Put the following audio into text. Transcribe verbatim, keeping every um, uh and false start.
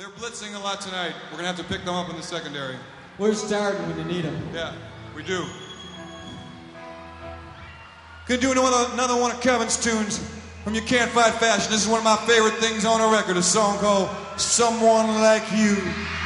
They're blitzing a lot tonight. We're going to have to pick them up in the secondary. We're starting when you need them. Yeah, we do. Gonna do another, another one of Kevin's tunes from You Can't Fight Fashion. This is one of my favorite things on a record, a song called Someone Like You.